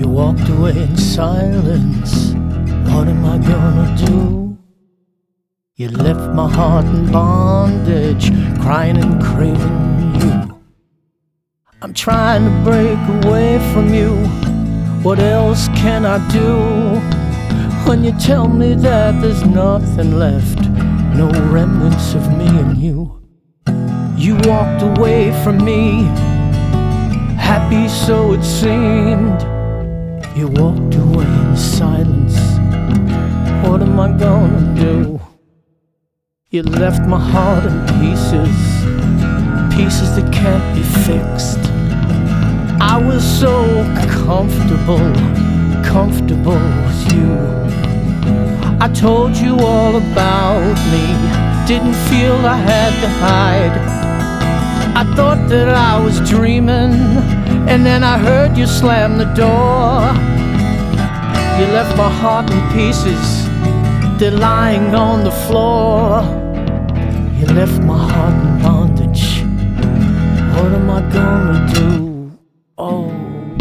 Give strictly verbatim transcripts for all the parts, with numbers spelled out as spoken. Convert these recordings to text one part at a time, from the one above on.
You walked away in silence. What am I gonna do? You left my heart in bondage, crying and craving you. I'm trying to break away from you. What else can I do? When you tell me that there's nothing left, no remnants of me and you. You walked away from me, happy so it seemed. You walked away in silence. What am I gonna do? You left my heart in pieces, pieces that can't be fixed. I was so comfortable, comfortable with you. I told you all about me, didn't feel I had to hide. I thought that I was dreaming, and then I heard you slam the door. You left my heart in pieces, they're lying on the floor. You left my heart in bondage. What am I gonna do? Oh.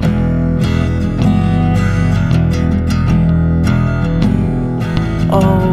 Oh.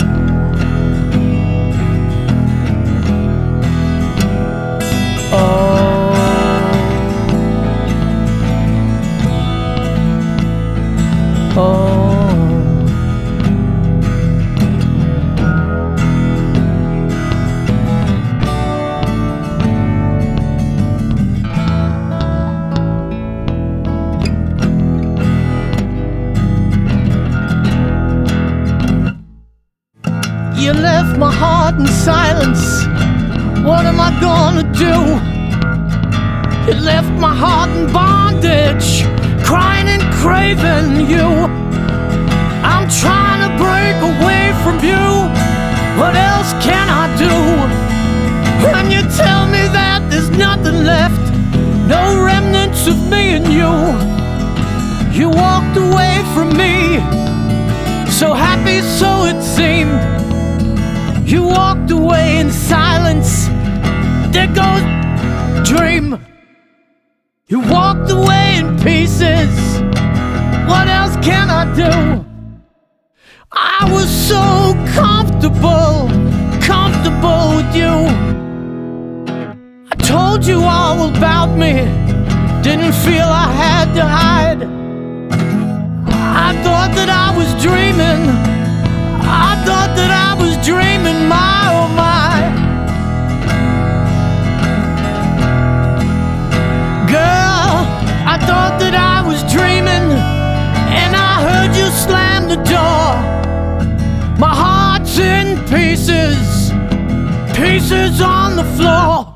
You left my heart in silence. What am I gonna do? You left my heart in bondage, crying and craving you. I'm trying to break away from you. What else can I do? When you tell me that there's nothing left, no remnants of me and you. You walked away from me, so happy so it seemed. You walked away in silence. There goes dream. You walked away in pieces. What else can I do? I was so comfortable, comfortable with you. I told you all about me, didn't feel I had to hide. I thought that I was dreaming, I thought that I was dreaming, my oh my. Girl, I thought that I was dreaming, and I heard you slam the door. My heart's in pieces, pieces on the floor.